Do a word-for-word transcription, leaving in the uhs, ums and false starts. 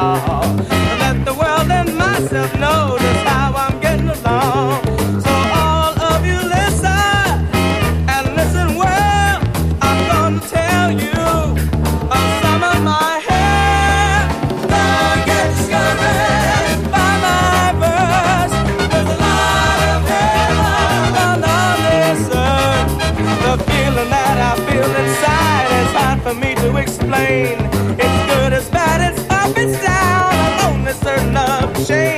all. Let the world and myself know just how I'm getting along. So all of you listen, and listen well. I'm gonna tell you of some of my hair. Don't get discouraged by my verse. There's a lot of heaven on this earth. The feeling that I feel inside is hard for me to explain. It's good, it's bad, it's up, it's down. I'm only certain of change.